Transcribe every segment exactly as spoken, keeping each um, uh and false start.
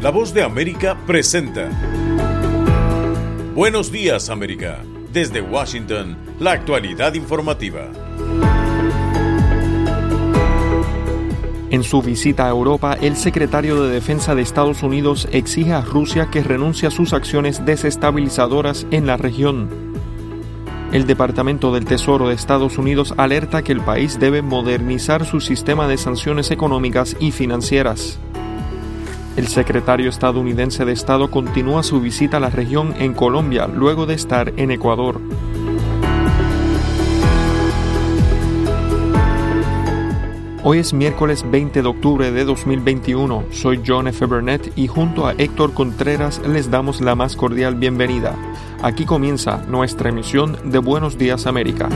La Voz de América presenta Buenos Días, América. Desde Washington, la actualidad informativa. En su visita a Europa, el secretario de Defensa de Estados Unidos exige a Rusia que renuncie a sus acciones desestabilizadoras en la región. El Departamento del Tesoro de Estados Unidos alerta que el país debe modernizar su sistema de sanciones económicas y financieras. El secretario estadounidense de Estado continúa su visita a la región en Colombia luego de estar en Ecuador. Hoy es miércoles veinte de octubre de dos mil veintiuno. Soy John F. Burnett y junto a Héctor Contreras les damos la más cordial bienvenida. Aquí comienza nuestra emisión de Buenos Días, América.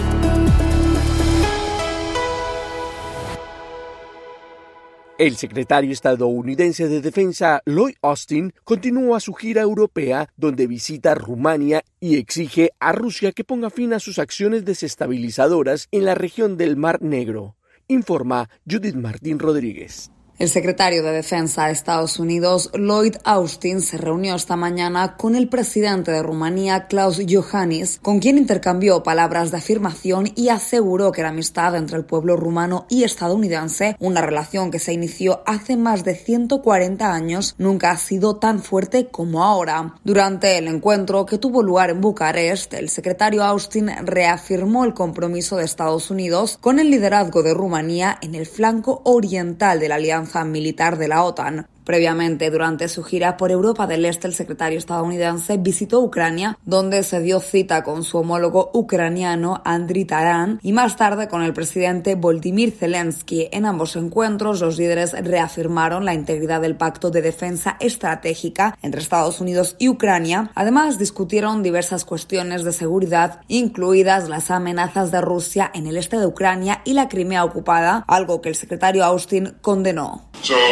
El secretario estadounidense de Defensa, Lloyd Austin, continúa su gira europea donde visita Rumania y exige a Rusia que ponga fin a sus acciones desestabilizadoras en la región del Mar Negro. Informa Judith Martín Rodríguez. El secretario de Defensa de Estados Unidos, Lloyd Austin, se reunió esta mañana con el presidente de Rumanía, Klaus Iohannis, con quien intercambió palabras de afirmación y aseguró que la amistad entre el pueblo rumano y estadounidense, una relación que se inició hace más de ciento cuarenta años, nunca ha sido tan fuerte como ahora. Durante el encuentro que tuvo lugar en Bucarest, el secretario Austin reafirmó el compromiso de Estados Unidos con el liderazgo de Rumanía en el flanco oriental de la alianza militar de la OTAN. Previamente, durante su gira por Europa del Este, el secretario estadounidense visitó Ucrania, donde se dio cita con su homólogo ucraniano Andriy Taran y más tarde con el presidente Volodymyr Zelensky. En ambos encuentros, los líderes reafirmaron la integridad del pacto de defensa estratégica entre Estados Unidos y Ucrania. Además, discutieron diversas cuestiones de seguridad, incluidas las amenazas de Rusia en el este de Ucrania y la Crimea ocupada, algo que el secretario Austin condenó.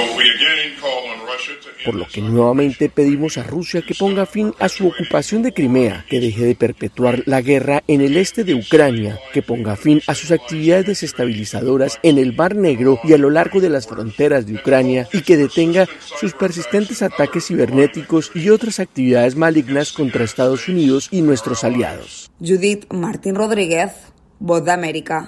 Por lo que nuevamente pedimos a Rusia que ponga fin a su ocupación de Crimea, que deje de perpetuar la guerra en el este de Ucrania, que ponga fin a sus actividades desestabilizadoras en el Mar Negro y a lo largo de las fronteras de Ucrania y que detenga sus persistentes ataques cibernéticos y otras actividades malignas contra Estados Unidos y nuestros aliados. Judith Martín Rodríguez, Voz de América.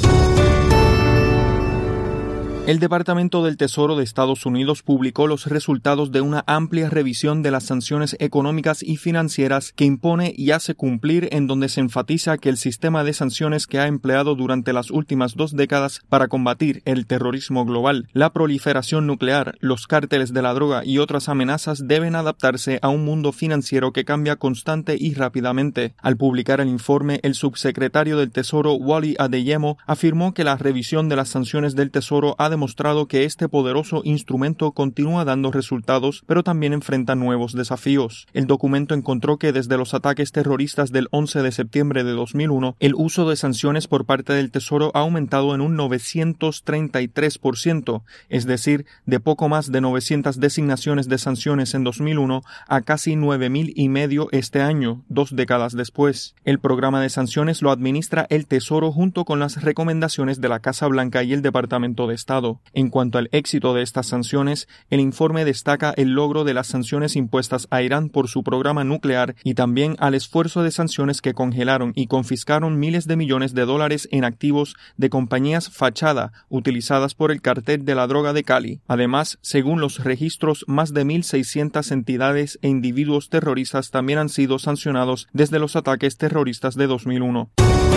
El Departamento del Tesoro de Estados Unidos publicó los resultados de una amplia revisión de las sanciones económicas y financieras que impone y hace cumplir, en donde se enfatiza que el sistema de sanciones que ha empleado durante las últimas dos décadas para combatir el terrorismo global, la proliferación nuclear, los cárteles de la droga y otras amenazas deben adaptarse a un mundo financiero que cambia constante y rápidamente. Al publicar el informe, el subsecretario del Tesoro, Wally Adeyemo, afirmó que la revisión de las sanciones del Tesoro ha demostrado que este poderoso instrumento continúa dando resultados, pero también enfrenta nuevos desafíos. El documento encontró que desde los ataques terroristas del once de septiembre de dos mil uno, el uso de sanciones por parte del Tesoro ha aumentado en un novecientos treinta y tres por ciento, es decir, de poco más de novecientas designaciones de sanciones en dos mil uno a casi nueve mil y medio este año, dos décadas después. El programa de sanciones lo administra el Tesoro junto con las recomendaciones de la Casa Blanca y el Departamento de Estado. En cuanto al éxito de estas sanciones, el informe destaca el logro de las sanciones impuestas a Irán por su programa nuclear y también al esfuerzo de sanciones que congelaron y confiscaron miles de millones de dólares en activos de compañías fachada utilizadas por el cartel de la droga de Cali. Además, según los registros, más de mil seiscientas entidades e individuos terroristas también han sido sancionados desde los ataques terroristas de dos mil uno.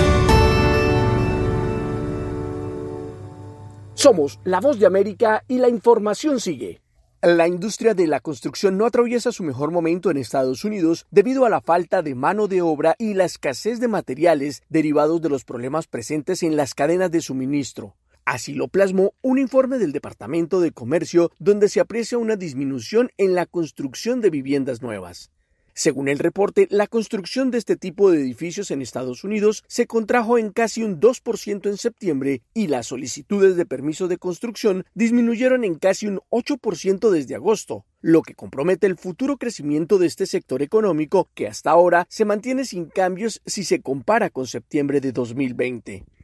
Somos La Voz de América y la información sigue. La industria de la construcción no atraviesa su mejor momento en Estados Unidos debido a la falta de mano de obra y la escasez de materiales derivados de los problemas presentes en las cadenas de suministro. Así lo plasmó un informe del Departamento de Comercio donde se aprecia una disminución en la construcción de viviendas nuevas. Según el reporte, la construcción de este tipo de edificios en Estados Unidos se contrajo en casi un dos por ciento en septiembre y las solicitudes de permiso de construcción disminuyeron en casi un ocho por ciento desde agosto, lo que compromete el futuro crecimiento de este sector económico que hasta ahora se mantiene sin cambios si se compara con septiembre de dos mil veinte.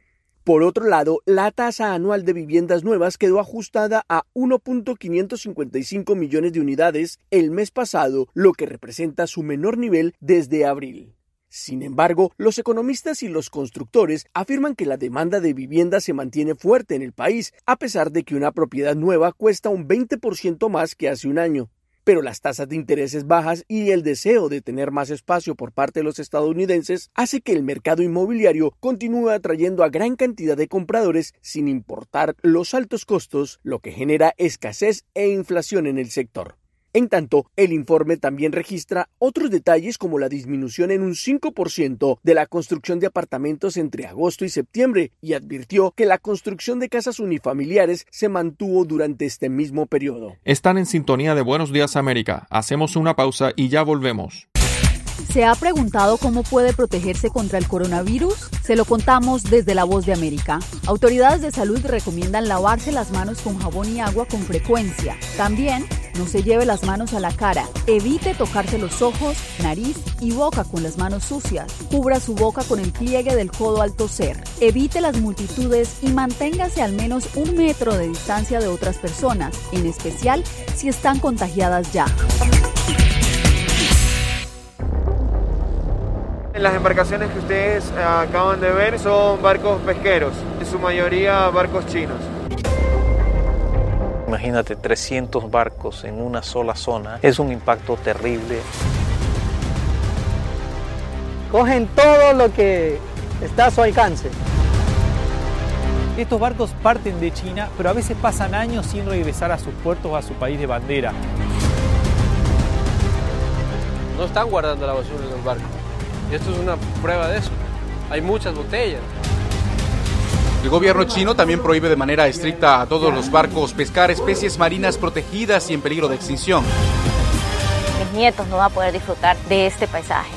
Por otro lado, la tasa anual de viviendas nuevas quedó ajustada a uno punto quinientos cincuenta y cinco millones de unidades el mes pasado, lo que representa su menor nivel desde abril. Sin embargo, los economistas y los constructores afirman que la demanda de vivienda se mantiene fuerte en el país, a pesar de que una propiedad nueva cuesta un veinte por ciento más que hace un año. Pero las tasas de intereses bajas y el deseo de tener más espacio por parte de los estadounidenses hace que el mercado inmobiliario continúe atrayendo a gran cantidad de compradores sin importar los altos costos, lo que genera escasez e inflación en el sector. En tanto, el informe también registra otros detalles como la disminución en un cinco por ciento de la construcción de apartamentos entre agosto y septiembre y advirtió que la construcción de casas unifamiliares se mantuvo durante este mismo periodo. Están en sintonía de Buenos Días América. Hacemos una pausa y ya volvemos. ¿Se ha preguntado cómo puede protegerse contra el coronavirus? Se lo contamos desde La Voz de América. Autoridades de salud recomiendan lavarse las manos con jabón y agua con frecuencia. También, no se lleve las manos a la cara. Evite tocarse los ojos, nariz y boca con las manos sucias. Cubra su boca con el pliegue del codo al toser. Evite las multitudes y manténgase al menos un metro de distancia de otras personas, en especial si están contagiadas ya. Las embarcaciones que ustedes acaban de ver son barcos pesqueros, en su mayoría barcos chinos. Imagínate trescientos barcos en una sola zona, es un impacto terrible. Cogen todo lo que está a su alcance. Estos barcos parten de China, pero a veces pasan años sin regresar a sus puertos o a su país de bandera. No están guardando la basura en los barcos. Esto es una prueba de eso. Hay muchas botellas. El gobierno chino también prohíbe de manera estricta a todos los barcos pescar especies marinas protegidas y en peligro de extinción. Mis nietos no van a poder disfrutar de este paisaje.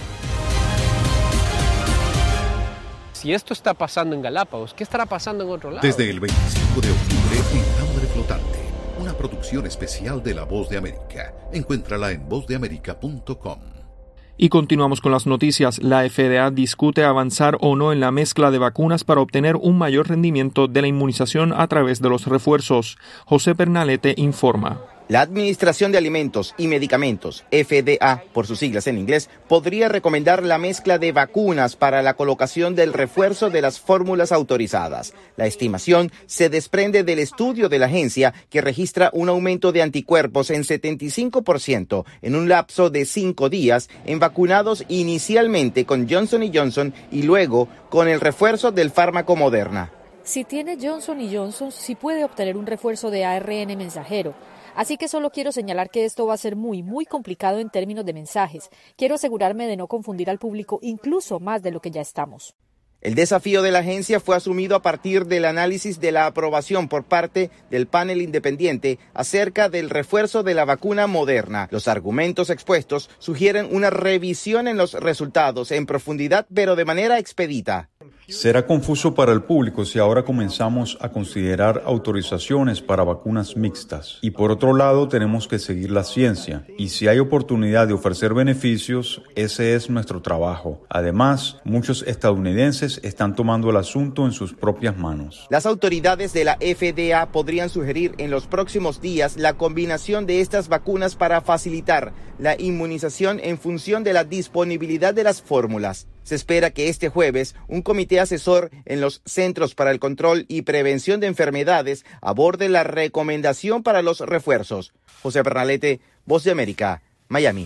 Si esto está pasando en Galápagos, ¿qué estará pasando en otro lado? Desde el veinticinco de octubre en Hambre Flotante, una producción especial de La Voz de América. Encuéntrala en voz de américa punto com. Y continuamos con las noticias. La F D A discute avanzar o no en la mezcla de vacunas para obtener un mayor rendimiento de la inmunización a través de los refuerzos. José Pernalete informa. La Administración de Alimentos y Medicamentos, F D A, por sus siglas en inglés, podría recomendar la mezcla de vacunas para la colocación del refuerzo de las fórmulas autorizadas. La estimación se desprende del estudio de la agencia que registra un aumento de anticuerpos en setenta y cinco por ciento en un lapso de cinco días en vacunados inicialmente con Johnson y Johnson y luego con el refuerzo del fármaco Moderna. Si tiene Johnson y Johnson, sí puede obtener un refuerzo de A R N mensajero. Así que solo quiero señalar que esto va a ser muy, muy complicado en términos de mensajes. Quiero asegurarme de no confundir al público incluso más de lo que ya estamos. El desafío de la agencia fue asumido a partir del análisis de la aprobación por parte del panel independiente acerca del refuerzo de la vacuna Moderna. Los argumentos expuestos sugieren una revisión en los resultados en profundidad, pero de manera expedita. Será confuso para el público si ahora comenzamos a considerar autorizaciones para vacunas mixtas. Y por otro lado, tenemos que seguir la ciencia. Y si hay oportunidad de ofrecer beneficios, ese es nuestro trabajo. Además, muchos estadounidenses están tomando el asunto en sus propias manos. Las autoridades de la F D A podrían sugerir en los próximos días la combinación de estas vacunas para facilitar la inmunización en función de la disponibilidad de las fórmulas. Se espera que este jueves un comité asesor en los Centros para el Control y Prevención de Enfermedades aborde la recomendación para los refuerzos. José Pernalete, Voz de América, Miami.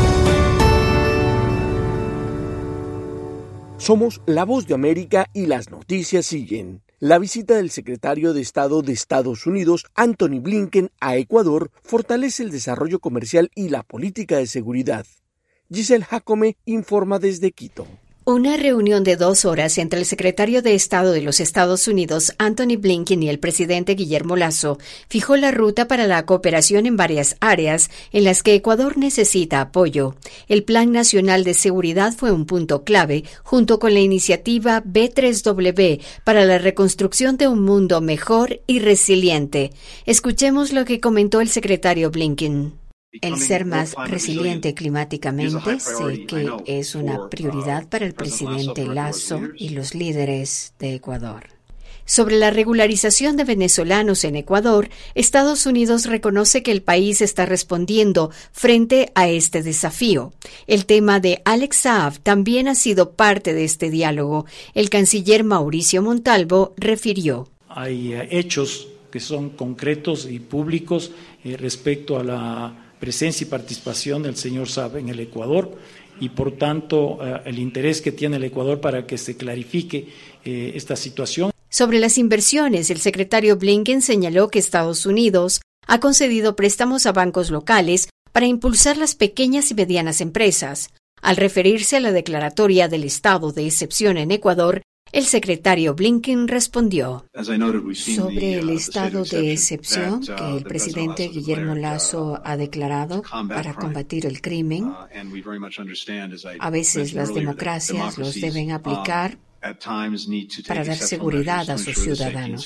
Somos La Voz de América y las noticias siguen. La visita del secretario de Estado de Estados Unidos, Antony Blinken, a Ecuador fortalece el desarrollo comercial y la política de seguridad. Giselle Jacome informa desde Quito. Una reunión de dos horas entre el secretario de Estado de los Estados Unidos, Antony Blinken, y el presidente Guillermo Lasso fijó la ruta para la cooperación en varias áreas en las que Ecuador necesita apoyo. El Plan Nacional de Seguridad fue un punto clave, junto con la iniciativa B tres W para la reconstrucción de un mundo mejor y resiliente. Escuchemos lo que comentó el secretario Blinken. El ser más resiliente climáticamente sé que es una prioridad para el presidente Lasso y los líderes de Ecuador. Sobre la regularización de venezolanos en Ecuador, Estados Unidos reconoce que el país está respondiendo frente a este desafío. El tema de Alex Saab también ha sido parte de este diálogo. El canciller Mauricio Montalvo refirió. Hay uh, hechos que son concretos y públicos eh, respecto a la presencia y participación del señor Saab en el Ecuador y, por tanto, uh, el interés que tiene el Ecuador para que se clarifique eh, esta situación. Sobre las inversiones, el secretario Blinken señaló que Estados Unidos ha concedido préstamos a bancos locales para impulsar las pequeñas y medianas empresas. Al referirse a la declaratoria del estado de excepción en Ecuador, el secretario Blinken respondió. Sobre el estado de excepción que el presidente Guillermo Lasso ha declarado para combatir el crimen, a veces las democracias los deben aplicar para dar seguridad a sus ciudadanos.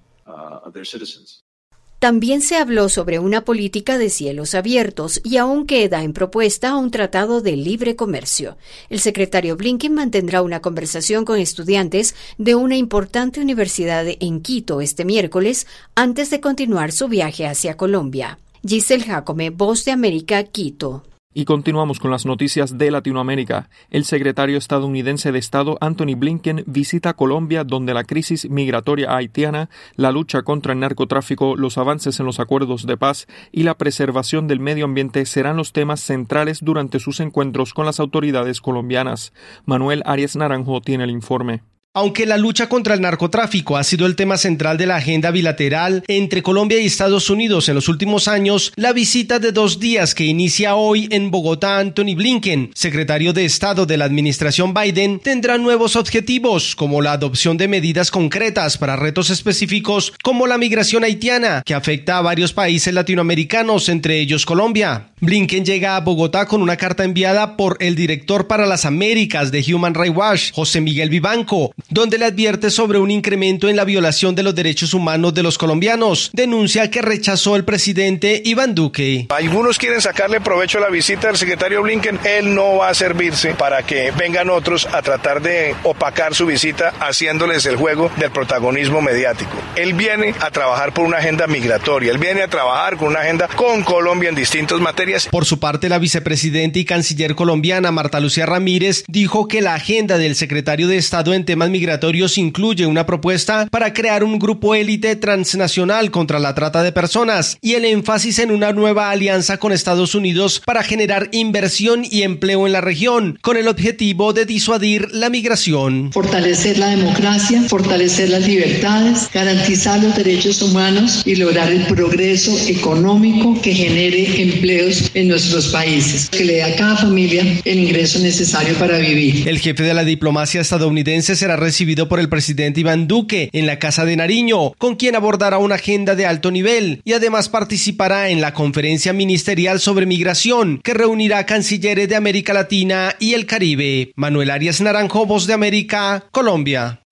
También se habló sobre una política de cielos abiertos y aún queda en propuesta un tratado de libre comercio. El secretario Blinken mantendrá una conversación con estudiantes de una importante universidad en Quito este miércoles antes de continuar su viaje hacia Colombia. Giselle Jacome, Voz de América, Quito. Y continuamos con las noticias de Latinoamérica. El secretario estadounidense de Estado Antony Blinken visita Colombia, donde la crisis migratoria haitiana, la lucha contra el narcotráfico, los avances en los acuerdos de paz y la preservación del medio ambiente serán los temas centrales durante sus encuentros con las autoridades colombianas. Manuel Arias Naranjo tiene el informe. Aunque la lucha contra el narcotráfico ha sido el tema central de la agenda bilateral entre Colombia y Estados Unidos en los últimos años, la visita de dos días que inicia hoy en Bogotá Antony Blinken, secretario de Estado de la administración Biden, tendrá nuevos objetivos, como la adopción de medidas concretas para retos específicos como la migración haitiana, que afecta a varios países latinoamericanos, entre ellos Colombia. Blinken llega a Bogotá con una carta enviada por el director para las Américas de Human Rights Watch, José Miguel Vivanco, donde le advierte sobre un incremento en la violación de los derechos humanos de los colombianos. Denuncia que rechazó el presidente Iván Duque. Algunos quieren sacarle provecho a la visita del secretario Blinken. Él no va a servirse para que vengan otros a tratar de opacar su visita haciéndoles el juego del protagonismo mediático. Él viene a trabajar por una agenda migratoria. Él viene a trabajar con una agenda con Colombia en distintas materias. Por su parte, la vicepresidenta y canciller colombiana Marta Lucía Ramírez dijo que la agenda del secretario de Estado en temas migratorios incluye una propuesta para crear un grupo élite transnacional contra la trata de personas y el énfasis en una nueva alianza con Estados Unidos para generar inversión y empleo en la región, con el objetivo de disuadir la migración. Fortalecer la democracia, fortalecer las libertades, garantizar los derechos humanos y lograr el progreso económico que genere empleos en nuestros países, que le dé a cada familia el ingreso necesario para vivir. El jefe de la diplomacia estadounidense será recibido por el presidente Iván Duque en la Casa de Nariño, con quien abordará una agenda de alto nivel y además participará en la conferencia ministerial sobre migración que reunirá a cancilleres de América Latina y el Caribe. Manuel Arias Naranjo, Voz de América, Colombia.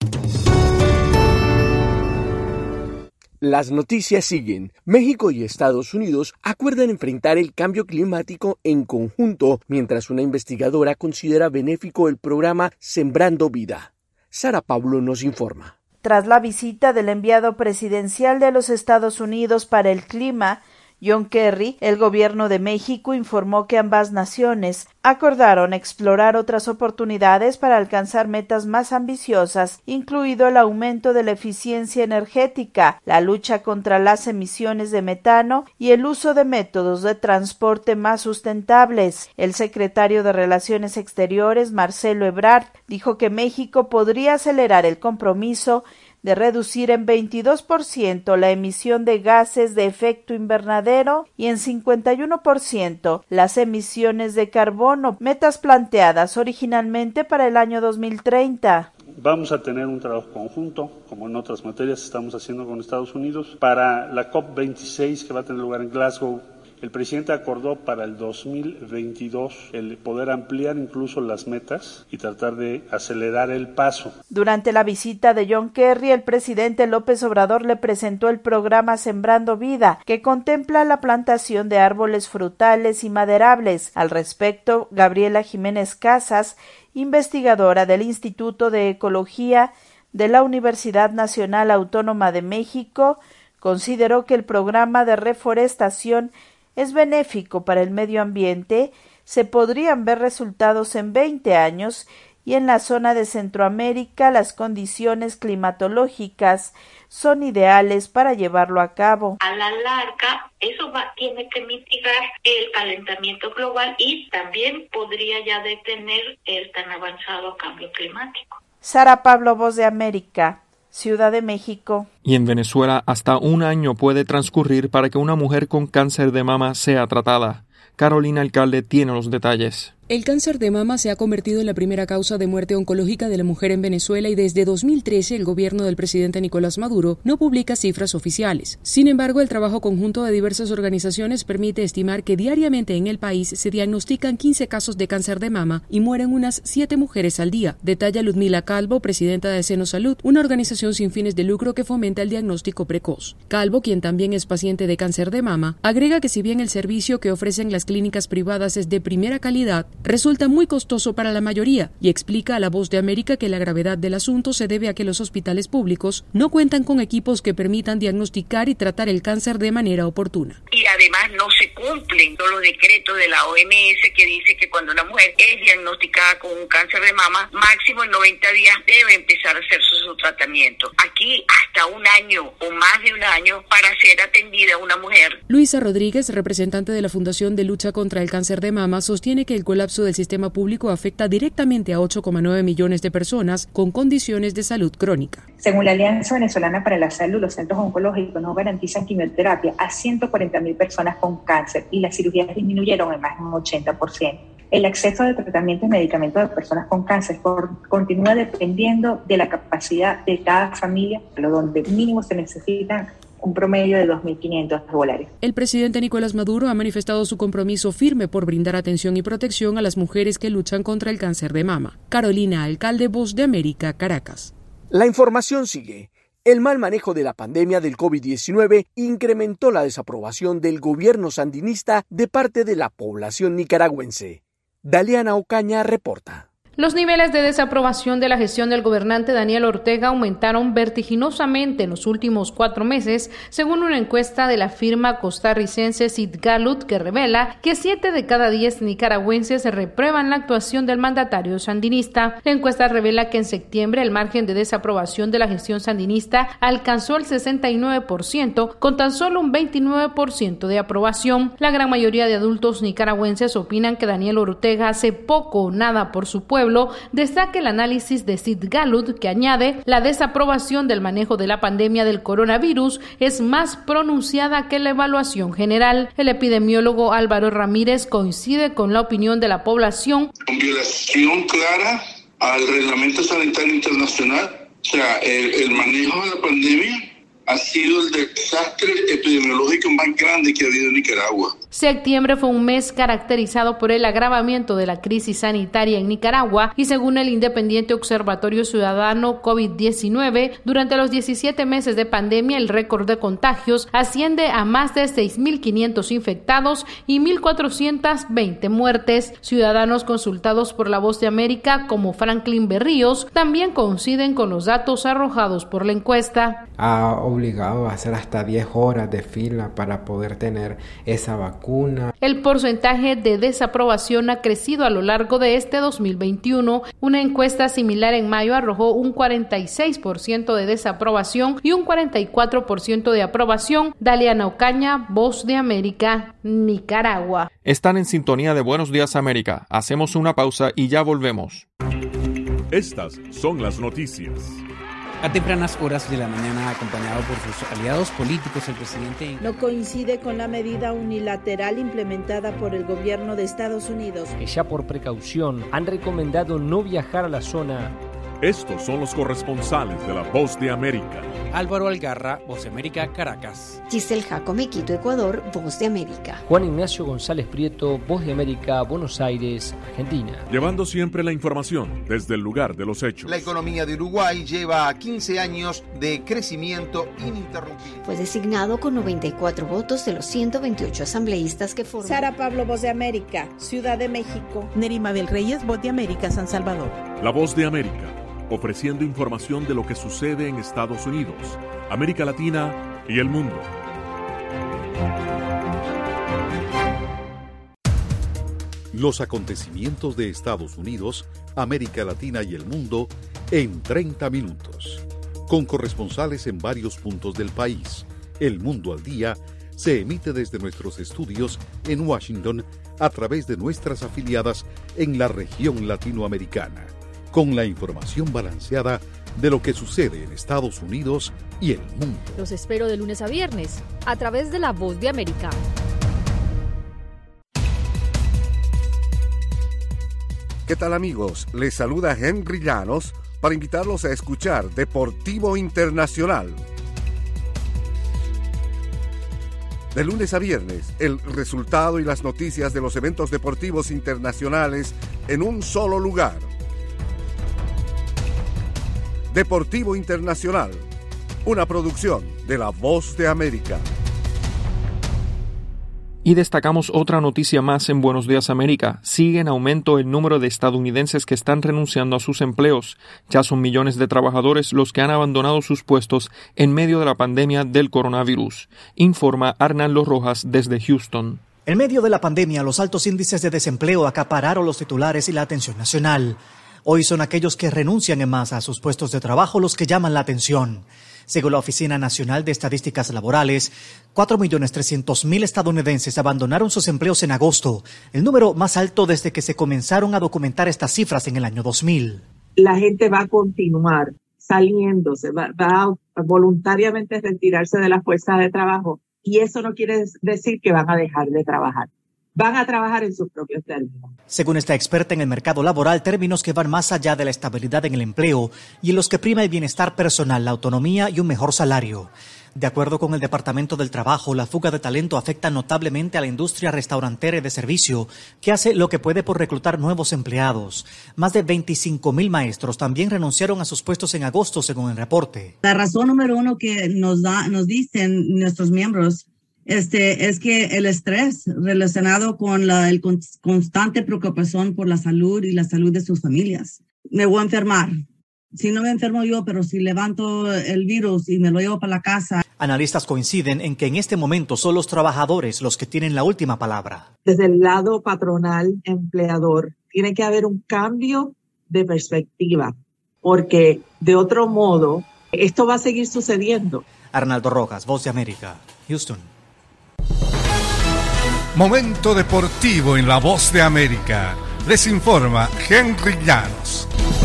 Las noticias siguen. México y Estados Unidos acuerdan enfrentar el cambio climático en conjunto, mientras una investigadora considera benéfico el programa Sembrando Vida. Sara Pablo nos informa. Tras la visita del enviado presidencial de los Estados Unidos para el clima, John Kerry, el gobierno de México informó que ambas naciones acordaron explorar otras oportunidades para alcanzar metas más ambiciosas, incluido el aumento de la eficiencia energética, la lucha contra las emisiones de metano y el uso de métodos de transporte más sustentables. El secretario de Relaciones Exteriores, Marcelo Ebrard, dijo que México podría acelerar el compromiso de reducir en veintidós por ciento la emisión de gases de efecto invernadero y en cincuenta y uno por ciento las emisiones de carbono, metas planteadas originalmente para el año dos mil treinta. Vamos a tener un trabajo conjunto, como en otras materias estamos haciendo con Estados Unidos, para la COP veintiséis que va a tener lugar en Glasgow. El presidente acordó para el dos mil veintidós el poder ampliar incluso las metas y tratar de acelerar el paso. Durante la visita de John Kerry, el presidente López Obrador le presentó el programa Sembrando Vida, que contempla la plantación de árboles frutales y maderables. Al respecto, Gabriela Jiménez Casas, investigadora del Instituto de Ecología de la Universidad Nacional Autónoma de México, consideró que el programa de reforestación es benéfico para el medio ambiente, se podrían ver resultados en veinte años y en la zona de Centroamérica las condiciones climatológicas son ideales para llevarlo a cabo. A la larga, eso va, tiene que mitigar el calentamiento global y también podría ya detener el tan avanzado cambio climático. Sara Pablo, Voz de América, Ciudad de México. Y en Venezuela hasta un año puede transcurrir para que una mujer con cáncer de mama sea tratada. Carolina Alcalde tiene los detalles. El cáncer de mama se ha convertido en la primera causa de muerte oncológica de la mujer en Venezuela y desde dos mil trece el gobierno del presidente Nicolás Maduro no publica cifras oficiales. Sin embargo, el trabajo conjunto de diversas organizaciones permite estimar que diariamente en el país se diagnostican quince casos de cáncer de mama y mueren unas siete mujeres al día, detalla Ludmila Calvo, presidenta de Seno Salud, una organización sin fines de lucro que fomenta el diagnóstico precoz. Calvo, quien también es paciente de cáncer de mama, agrega que si bien el servicio que ofrecen las clínicas privadas es de primera calidad, resulta muy costoso para la mayoría y explica a La Voz de América que la gravedad del asunto se debe a que los hospitales públicos no cuentan con equipos que permitan diagnosticar y tratar el cáncer de manera oportuna. Y además no se cumplen todos los decretos de la O M S que dice que cuando una mujer es diagnosticada con un cáncer de mama, máximo en noventa días debe empezar a hacerse su tratamiento. Aquí hasta un año o más de un año para ser atendida una mujer. Luisa Rodríguez, representante de la Fundación de Lucha contra el Cáncer de Mama, sostiene que el colapso del sistema público afecta directamente a ocho coma nueve millones de personas con condiciones de salud crónica. Según la Alianza Venezolana para la Salud, los centros oncológicos no garantizan quimioterapia a ciento cuarenta mil personas con cáncer y las cirugías disminuyeron en más de un ochenta por ciento. El acceso de tratamiento y medicamentos de personas con cáncer por, continúa dependiendo de la capacidad de cada familia, lo donde mínimo se necesitan un promedio de dos mil quinientos dólares. El presidente Nicolás Maduro ha manifestado su compromiso firme por brindar atención y protección a las mujeres que luchan contra el cáncer de mama. Carolina Alcalde, Voz de América, Caracas. La información sigue. El mal manejo de la pandemia del COVID diecinueve incrementó la desaprobación del gobierno sandinista de parte de la población nicaragüense. Daliana Ocaña reporta. Los niveles de desaprobación de la gestión del gobernante Daniel Ortega aumentaron vertiginosamente en los últimos cuatro meses, según una encuesta de la firma costarricense Sid Gallup, que revela que siete de cada diez nicaragüenses reprueban la actuación del mandatario sandinista. La encuesta revela que en septiembre el margen de desaprobación de la gestión sandinista alcanzó el sesenta y nueve por ciento, con tan solo un veintinueve por ciento de aprobación. La gran mayoría de adultos nicaragüenses opinan que Daniel Ortega hace poco o nada por su pueblo. Destaca el análisis de Sid Gallup, que añade: la desaprobación del manejo de la pandemia del coronavirus es más pronunciada que la evaluación general. El epidemiólogo Álvaro Ramírez coincide con la opinión de la población. Con violación clara al reglamento sanitario internacional, o sea, el, el manejo de la pandemia ha sido el desastre epidemiológico más grande que ha habido en Nicaragua. Septiembre fue un mes caracterizado por el agravamiento de la crisis sanitaria en Nicaragua y según el Independiente Observatorio Ciudadano COVID diecinueve, durante los diecisiete meses de pandemia el récord de contagios asciende a más de seis mil quinientos infectados y mil cuatrocientas veinte muertes. Ciudadanos consultados por La Voz de América, como Franklin Berríos, también coinciden con los datos arrojados por la encuesta. Ha obligado a hacer hasta diez horas de fila para poder tener esa vacuna. El porcentaje de desaprobación ha crecido a lo largo de este dos mil veintiuno. Una encuesta similar en mayo arrojó un cuarenta y seis por ciento de desaprobación y un cuarenta y cuatro por ciento de aprobación. Daliana Ocaña, Voz de América, Nicaragua. Están en sintonía de Buenos Días América. Hacemos una pausa y ya volvemos. Estas son las noticias. A tempranas horas de la mañana, acompañado por sus aliados políticos, el presidente no coincide con la medida unilateral implementada por el gobierno de Estados Unidos, que ya por precaución han recomendado no viajar a la zona. Estos son los corresponsales de La Voz de América. Álvaro Algarra, Voz de América, Caracas. Giselle Jacome, Quito, Ecuador, Voz de América. Juan Ignacio González Prieto, Voz de América, Buenos Aires, Argentina. Llevando siempre la información desde el lugar de los hechos. La economía de Uruguay lleva quince años de crecimiento ininterrumpido. Fue designado con noventa y cuatro votos de los ciento veintiocho asambleístas que forman. Sara Pablo, Voz de América, Ciudad de México. Nerima Mabel Reyes, Voz de América, San Salvador. La Voz de América. ofreciendo información de lo que sucede en Estados Unidos, América Latina y el mundo. Los acontecimientos de Estados Unidos, América Latina y el mundo en treinta minutos. Con corresponsales en varios puntos del país. El Mundo al Día se emite desde nuestros estudios en Washington a través de nuestras afiliadas en la región latinoamericana, con la información balanceada de lo que sucede en Estados Unidos y el mundo. Los espero de lunes a viernes a través de La Voz de América. ¿Qué tal, amigos? Les saluda Henry Llanos para invitarlos a escuchar Deportivo Internacional. De lunes a viernes, el resultado y las noticias de los eventos deportivos internacionales en un solo lugar. Deportivo Internacional, una producción de La Voz de América. Y destacamos otra noticia más en Buenos Días América. Sigue en aumento el número de estadounidenses que están renunciando a sus empleos. Ya son millones de trabajadores los que han abandonado sus puestos en medio de la pandemia del coronavirus, informa Arnaldo Rojas desde Houston. En medio de la pandemia, los altos índices de desempleo acapararon los titulares y la atención nacional. Hoy son aquellos que renuncian en masa a sus puestos de trabajo los que llaman la atención. Según la Oficina Nacional de Estadísticas Laborales, cuatro millones trescientos mil estadounidenses abandonaron sus empleos en agosto, el número más alto desde que se comenzaron a documentar estas cifras en el año dos mil. La gente va a continuar saliéndose, va, va a voluntariamente retirarse de las fuerzas de trabajo y eso no quiere decir que van a dejar de trabajar. Van a trabajar en sus propios términos. Según esta experta en el mercado laboral, términos que van más allá de la estabilidad en el empleo y en los que prima el bienestar personal, la autonomía y un mejor salario. De acuerdo con el Departamento del Trabajo, la fuga de talento afecta notablemente a la industria restaurantera y de servicio, que hace lo que puede por reclutar nuevos empleados. Más de veinticinco mil maestros también renunciaron a sus puestos en agosto, según el reporte. La razón número uno que nos da, nos dicen nuestros miembros Este, es que el estrés relacionado con la el con, constante preocupación por la salud y la salud de sus familias. Me voy a enfermar. Si no me enfermo yo, pero si levanto el virus y me lo llevo para la casa. Analistas coinciden en que en este momento son los trabajadores los que tienen la última palabra. Desde el lado patronal, empleador, tiene que haber un cambio de perspectiva, porque de otro modo, esto va a seguir sucediendo. Arnaldo Rojas, Voz de América, Houston. Momento deportivo en La Voz de América. Les informa Henry Llanos.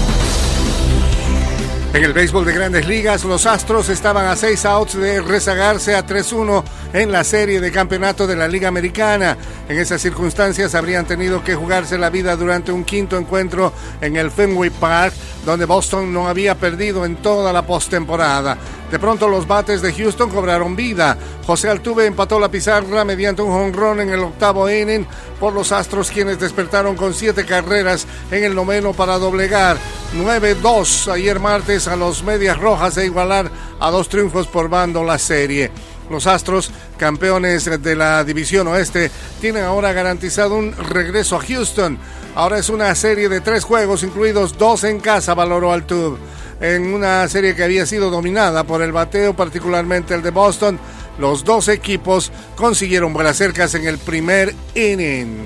En el béisbol de Grandes Ligas, los Astros estaban a seis outs de rezagarse a tres uno en la serie de campeonato de la Liga Americana. En esas circunstancias habrían tenido que jugarse la vida durante un quinto encuentro en el Fenway Park, donde Boston no había perdido en toda la postemporada. De pronto los bates de Houston cobraron vida. José Altuve empató la pizarra mediante un jonrón en el octavo inning por los Astros, quienes despertaron con siete carreras en el noveno para doblegar nueve dos ayer martes a los Medias Rojas e igualar a dos triunfos por bando la serie. Los Astros, campeones de la División Oeste, tienen ahora garantizado un regreso a Houston. Ahora es una serie de tres juegos, incluidos dos en casa, valoró Altuve. En una serie que había sido dominada por el bateo, particularmente el de Boston, los dos equipos consiguieron buenas cercas en el primer inning.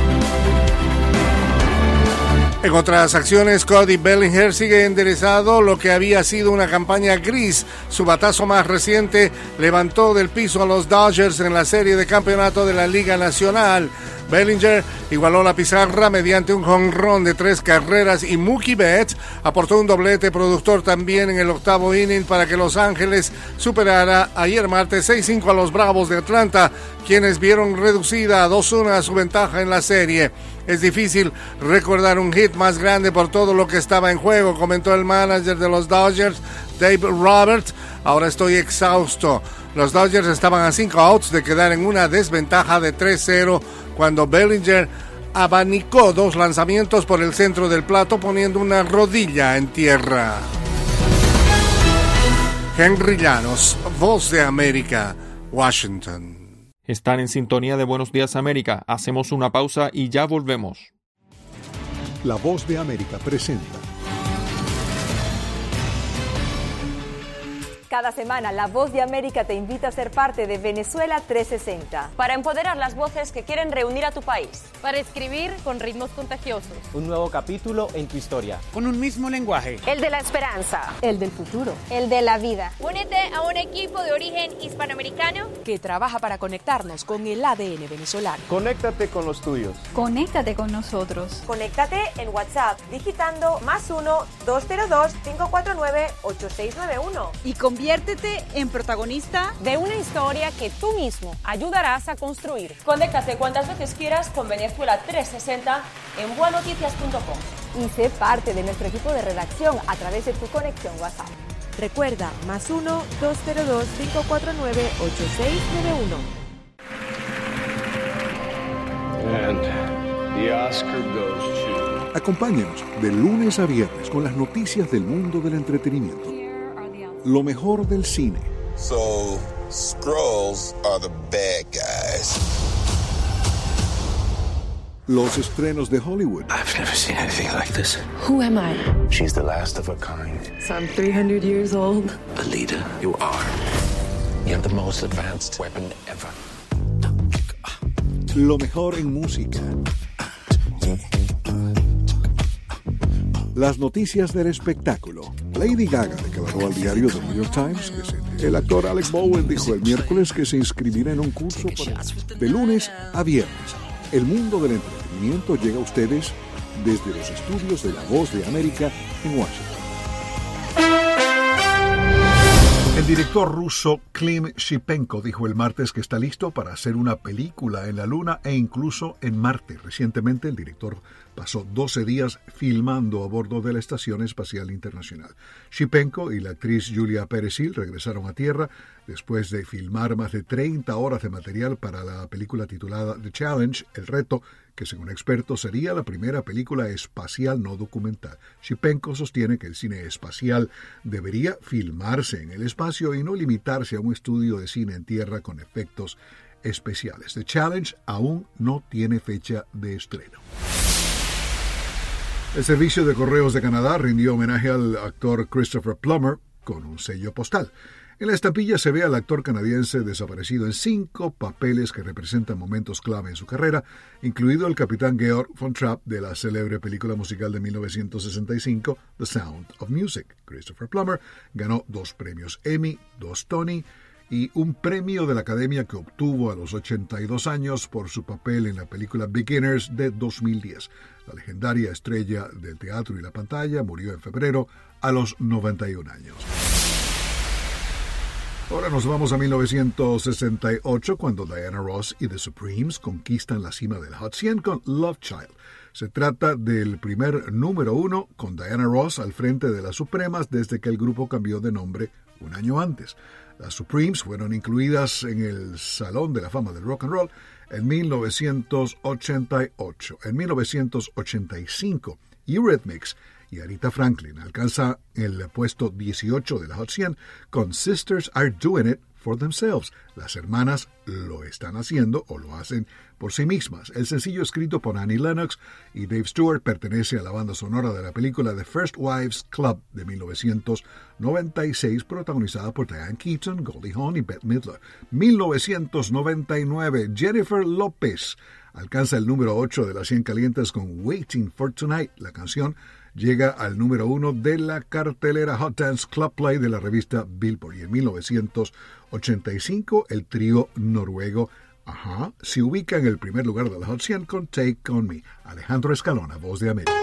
En otras acciones, Cody Bellinger sigue enderezado lo que había sido una campaña gris. Su batazo más reciente levantó del piso a los Dodgers en la serie de campeonato de la Liga Nacional. Bellinger igualó la pizarra mediante un jonrón de tres carreras y Mookie Betts aportó un doblete productor también en el octavo inning para que Los Ángeles superara ayer martes seis cinco a los Bravos de Atlanta, quienes vieron reducida a dos uno a su ventaja en la serie. Es difícil recordar un hit más grande por todo lo que estaba en juego, comentó el manager de los Dodgers, Dave Roberts. Ahora estoy exhausto. Los Dodgers estaban a cinco outs de quedar en una desventaja de tres cero cuando Bellinger abanicó dos lanzamientos por el centro del plato poniendo una rodilla en tierra. Henry Llanos, Voz de América, Washington. Están en sintonía de Buenos Días América. Hacemos una pausa y ya volvemos. La Voz de América presenta Cada semana, La Voz de América te invita a ser parte de Venezuela trescientos sesenta. Para empoderar las voces que quieren reunir a tu país. Para escribir con ritmos contagiosos. Un nuevo capítulo en tu historia. Con un mismo lenguaje. El de la esperanza. El del futuro. El de la vida. Únete a un equipo de origen hispanoamericano que trabaja para conectarnos con el A D N venezolano. Conéctate con los tuyos. Conéctate con nosotros. Conéctate en WhatsApp digitando más uno, dos cero dos, cinco cuatro nueve, ocho seis nueve uno. Y conviértete en protagonista de una historia que tú mismo ayudarás a construir. Conéctate cuantas veces quieras con Venezuela trescientos sesenta en buenoticias punto com. Y sé parte de nuestro equipo de redacción a través de tu conexión WhatsApp. Recuerda, más uno, dos cero dos, cinco cuatro nueve, ocho seis nueve uno. And the Oscar goes to... Acompáñenos de lunes a viernes con las noticias del mundo del entretenimiento. Lo mejor del cine. So, Skrulls are the bad guys. Los estrenos de Hollywood. I've never seen anything like this. Who am I? She's the last of her kind. So I'm three hundred years old. The leader you are. You have the most advanced weapon ever. Lo mejor en música. Las noticias del espectáculo. Lady Gaga declaró al diario The New York Times que se... El actor Alec Bowen dijo el miércoles que se inscribirá en un curso para... de lunes a viernes. El mundo del entretenimiento llega a ustedes desde los estudios de La Voz de América en Washington. El director ruso Klim Shipenko dijo el martes que está listo para hacer una película en la Luna e incluso en Marte. Recientemente el director pasó doce días filmando a bordo de la Estación Espacial Internacional. Shipenko y la actriz Julia Perezil regresaron a Tierra después de filmar más de treinta horas de material para la película titulada The Challenge, El Reto, que según expertos sería la primera película espacial no documental. Shipenko sostiene que el cine espacial debería filmarse en el espacio y no limitarse a un estudio de cine en tierra con efectos especiales. The Challenge aún no tiene fecha de estreno. El Servicio de Correos de Canadá rindió homenaje al actor Christopher Plummer con un sello postal. En la estampilla se ve al actor canadiense desaparecido en cinco papeles que representan momentos clave en su carrera, incluido el capitán Georg von Trapp de la célebre película musical de mil novecientos sesenta y cinco, The Sound of Music. Christopher Plummer ganó dos premios Emmy, dos Tony y un premio de la Academia que obtuvo a los ochenta y dos años por su papel en la película Beginners de dos mil diez. La legendaria estrella del teatro y la pantalla murió en febrero a los noventa y un años. Ahora nos vamos a mil novecientos sesenta y ocho, cuando Diana Ross y The Supremes conquistan la cima del Hot cien con Love Child. Se trata del primer número uno con Diana Ross al frente de las Supremas desde que el grupo cambió de nombre un año antes. Las Supremes fueron incluidas en el Salón de la Fama del Rock and Roll en mil novecientos ochenta y ocho. En mil novecientos ochenta y cinco, Eurythmics y Aretha Franklin alcanza el puesto dieciocho de la Hot cien con Sisters Are Doing It for Themselves. Las hermanas lo están haciendo o lo hacen por sí mismas. El sencillo, escrito por Annie Lennox y Dave Stewart, pertenece a la banda sonora de la película The First Wives Club de mil novecientos noventa y seis, protagonizada por Diane Keaton, Goldie Hawn y Bette Midler. mil novecientos noventa y nueve, Jennifer Lopez alcanza el número ocho de las cien calientes con Waiting for Tonight. La canción llega al número uno de la cartelera Hot Dance Club Play de la revista Billboard. Y en mil novecientos ochenta y cinco, el trío noruego Ajá se ubica en el primer lugar de la Hot cien con Take On Me. Alejandro Escalona, Voz de América.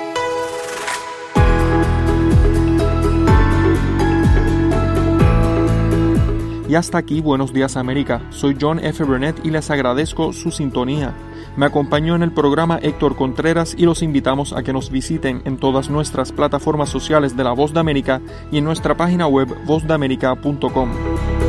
Y hasta aquí, Buenos Días América. Soy John F. Burnett y les agradezco su sintonía. Me acompañó en el programa Héctor Contreras y los invitamos a que nos visiten en todas nuestras plataformas sociales de La Voz de América y en nuestra página web voz de américa punto com.